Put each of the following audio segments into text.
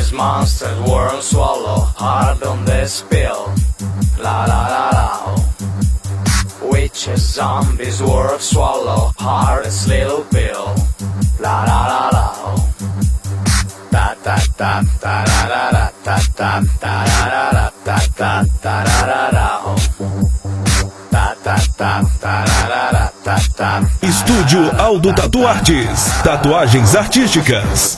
Witches, monsters, worms swallow hard on this pill. La la la la. Witches, zombies, worms swallow hardest little pill. La la la la. Ta ta ta ta ra ra ra ta ta ta ra ra ra ta ta ta ra ra ra. Ta ta ta ta ra ra ra ta ta. Estúdio Aldo Tatu Artes. Tatuagens artísticas.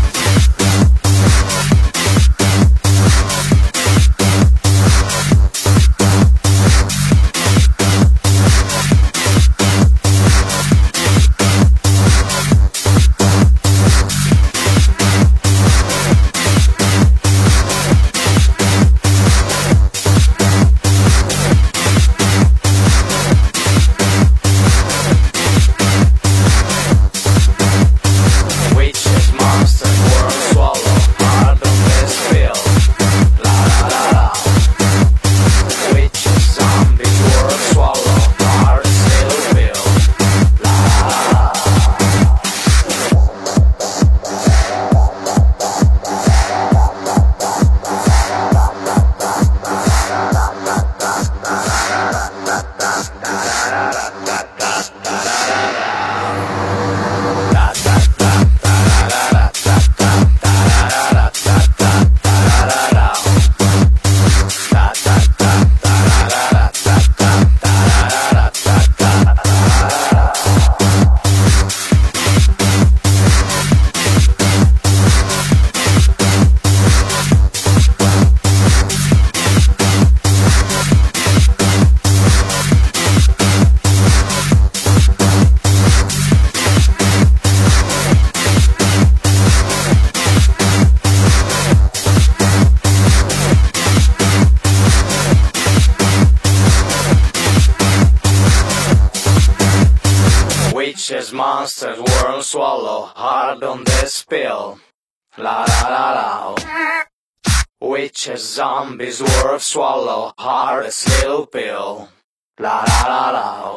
Witches, monsters, worms swallow hard on this pill. La la la la. Witches, zombies, worms swallow hardest little pill. La la la la.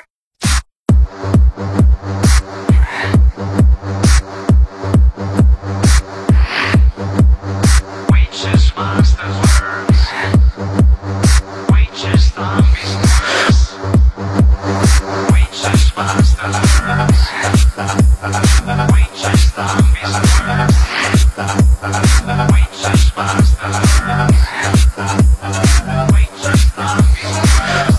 Witches, monsters, worms. Witches, zombies, worms. Witches, monsters, worms. Witches, zombies, worms. Witches, monsters, worms. Witches, zombies, worms.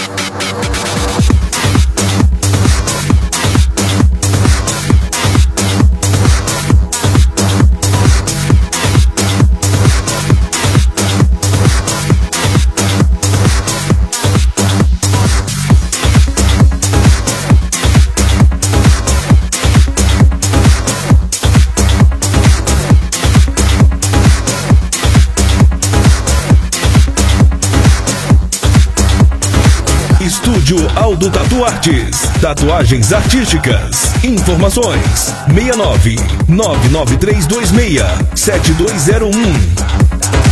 Estúdio Aldo Tatu Artes. Tatuagens artísticas. Informações 69 99326 7201.